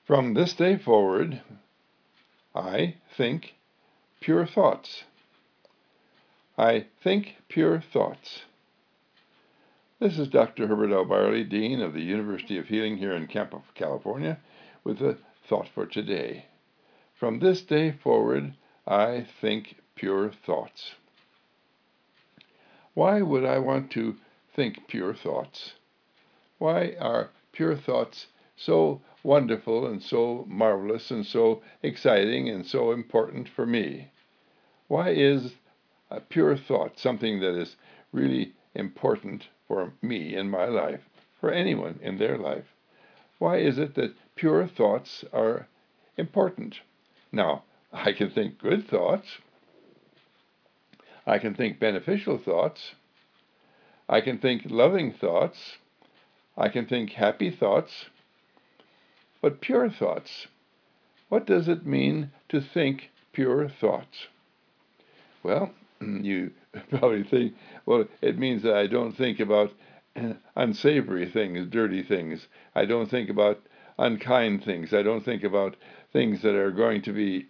From this day forward, I think pure thoughts. I think pure thoughts. This is Dr. Herbert L. Barley, Dean of the University of Healing here in Campo, California, with a thought for today. From this day forward, I think pure thoughts. Why would I want to think pure thoughts? Why are pure thoughts so wonderful and so marvelous and so exciting and so important for me? Why is a pure thought something that is really important for me in my life, for anyone in their life? Why is it that pure thoughts are important? Now, I can think good thoughts. I can think beneficial thoughts. I can think loving thoughts. I can think happy thoughts. But pure thoughts, what does it mean to think pure thoughts? Well, you probably think, well, it means that I don't think about unsavory things, dirty things. I don't think about unkind things. I don't think about things that are going to be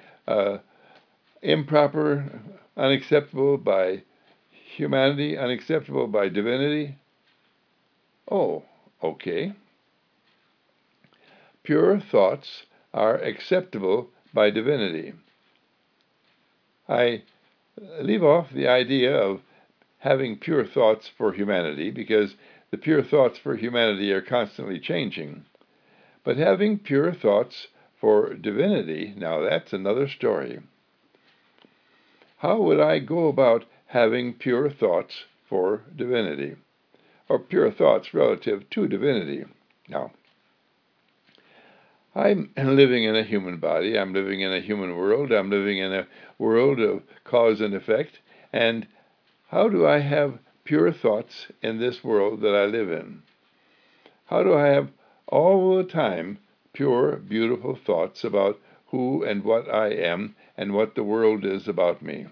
improper, unacceptable by humanity, unacceptable by divinity. Oh, okay. Pure thoughts are acceptable by divinity. I leave off the idea of having pure thoughts for humanity because the pure thoughts for humanity are constantly changing. But having pure thoughts for divinity, now that's another story. How would I go about having pure thoughts for divinity, or pure thoughts relative to divinity? Now, I'm living in a human body, I'm living in a human world, I'm living in a world of cause and effect, and how do I have pure thoughts in this world that I live in? How do I have all the time pure, beautiful thoughts about who and what I am and what the world is about me?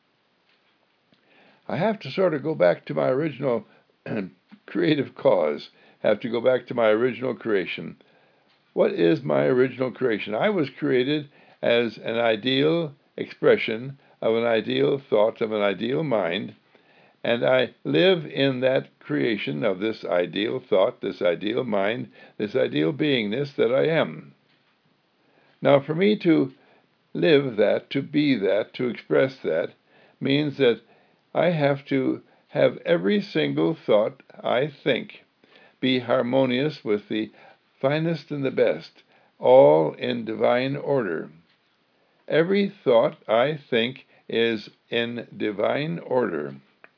I have to sort of go back to my original creative cause, have to go back to my original creation. What is my original creation? I was created as an ideal expression of an ideal thought, of an ideal mind, and I live in that creation of this ideal thought, this ideal mind, this ideal beingness that I am. Now, for me to live that, to be that, to express that, means that I have to have every single thought I think be harmonious with the finest and the best, all in divine order. Every thought I think is in divine order.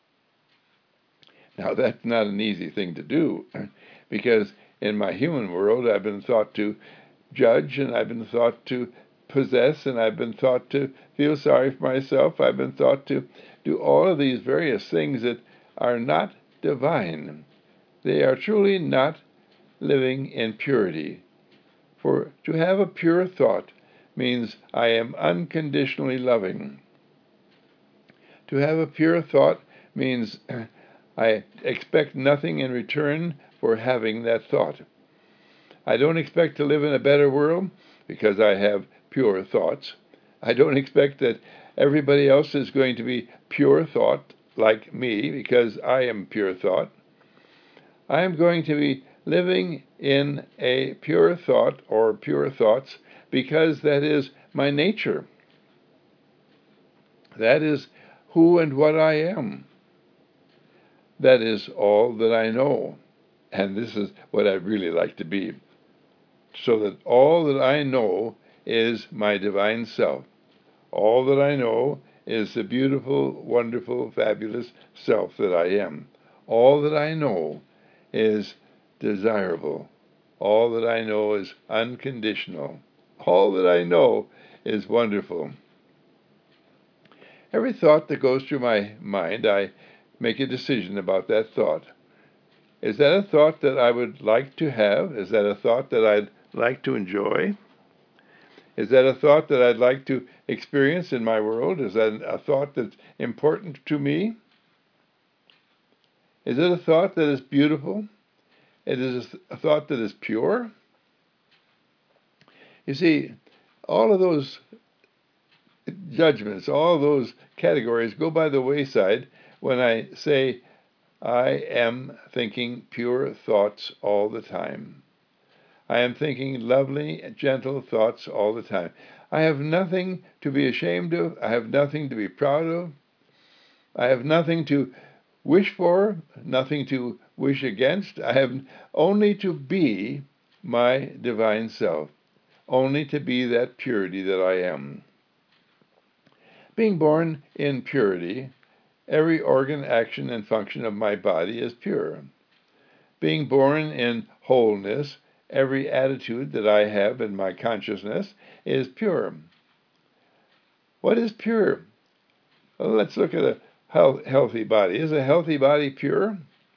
Now, that's not an easy thing to do, because in my human world, I've been thought to judge, and I've been thought to possess, and I've been thought to feel sorry for myself. I've been thought to do all of these various things that are not divine. They are truly not living in purity. For to have a pure thought means I am unconditionally loving. To have a pure thought means I expect nothing in return for having that thought. I don't expect to live in a better world because I have pure thoughts. I don't expect that everybody else is going to be pure thought like me because I am pure thought. I am going to be living in a pure thought or pure thoughts because that is my nature. That is who and what I am. That is all that I know. And this is what I really like to be. So that all that I know is my divine self. All that I know is the beautiful, wonderful, fabulous self that I am. All that I know is desirable. All that I know is unconditional. All that I know is wonderful. Every thought that goes through my mind, I make a decision about that thought. Is that a thought that I would like to have? Is that a thought that I'd like to enjoy? Is that a thought that I'd like to experience in my world? Is that a thought that's important to me? Is it a thought that is beautiful? It is a thought that is pure? You see, all of those judgments, all of those categories go by the wayside when I say, I am thinking pure thoughts all the time. I am thinking lovely, gentle thoughts all the time. I have nothing to be ashamed of. I have nothing to be proud of. I have nothing to wish for, nothing to wish against. I have only to be my divine self, only to be that purity that I am. Being born in purity, every organ, action, and function of my body is pure. Being born in wholeness, every attitude that I have in my consciousness is pure. What is pure? Well, let's look at a healthy body. Is a healthy body pure?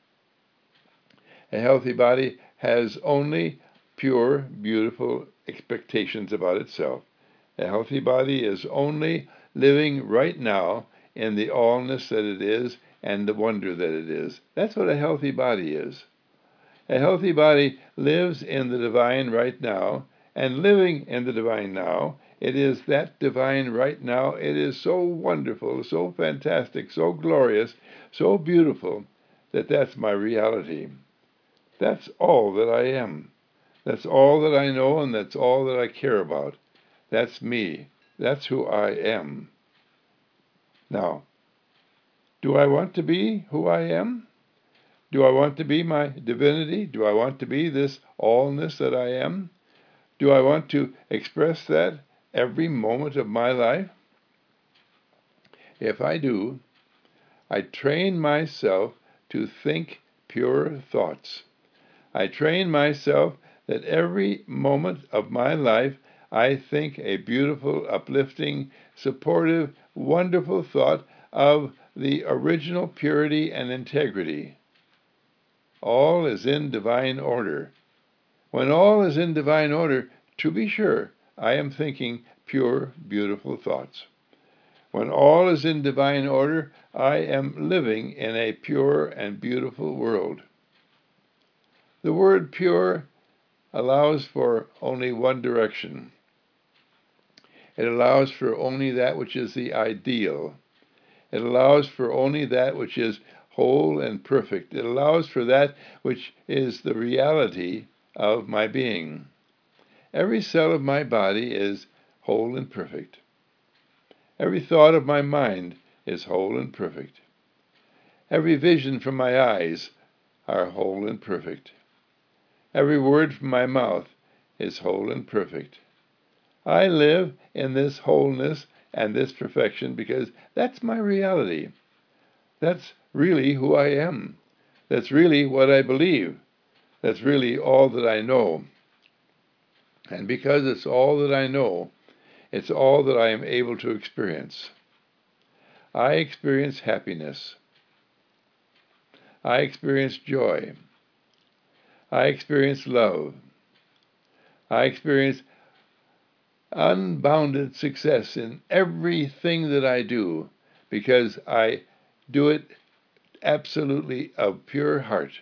A healthy body has only pure, beautiful expectations about itself. A healthy body is only living right now in the allness that it is and the wonder that it is. That's what a healthy body is. A healthy body lives in the divine right now, and living in the divine now, it is that divine right now. It is so wonderful, so fantastic, so glorious, so beautiful that that's my reality. That's all that I am. That's all that I know, and that's all that I care about. That's me. That's who I am. Now, do I want to be who I am? Do I want to be my divinity? Do I want to be this allness that I am? Do I want to express that every moment of my life? If I do, I train myself to think pure thoughts. I train myself that every moment of my life I think a beautiful, uplifting, supportive, wonderful thought of the original purity and integrity. All is in divine order. When all is in divine order, to be sure, I am thinking pure, beautiful thoughts. When all is in divine order, I am living in a pure and beautiful world. The word pure allows for only one direction. It allows for only that which is the ideal. It allows for only that which is whole and perfect. It allows for that which is the reality of my being. Every cell of my body is whole and perfect. Every thought of my mind is whole and perfect. Every vision from my eyes are whole and perfect. Every word from my mouth is whole and perfect. I live in this wholeness and this perfection because that's my reality. That's really who I am. That's really what I believe. That's really all that I know. And because it's all that I know, it's all that I am able to experience. I experience happiness. I experience joy. I experience love. I experience unbounded success in everything that I do because I do it absolutely of pure heart.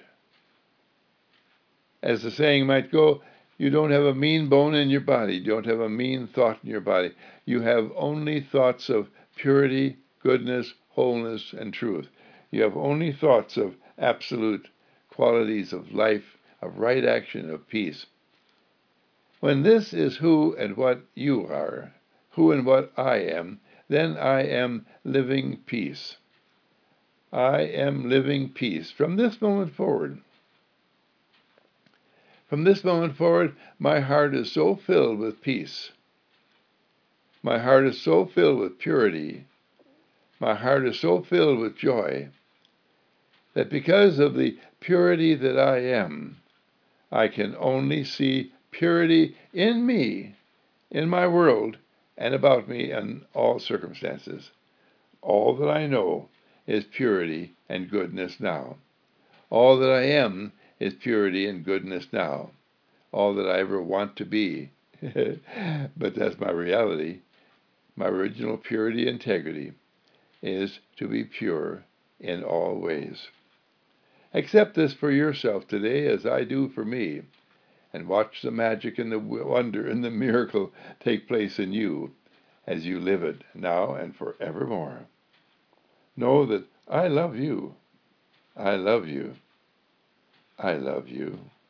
As the saying might go, you don't have a mean bone in your body. You don't have a mean thought in your body. You have only thoughts of purity, goodness, wholeness, and truth. You have only thoughts of absolute qualities of life, of right action, of peace. When this is who and what you are, who and what I am, then I am living peace. I am living peace from this moment forward. From this moment forward, my heart is so filled with peace. My heart is so filled with purity. My heart is so filled with joy that because of the purity that I am, I can only see purity in me, in my world, and about me in all circumstances. All that I know is purity and goodness now. All that I am is purity and goodness now. All that I ever want to be. But that's my reality. My original purity and integrity is to be pure in all ways. Accept this for yourself today as I do for me, and watch the magic and the wonder and the miracle take place in you as you live it now and forevermore. Know that I love you. I love you. I love you.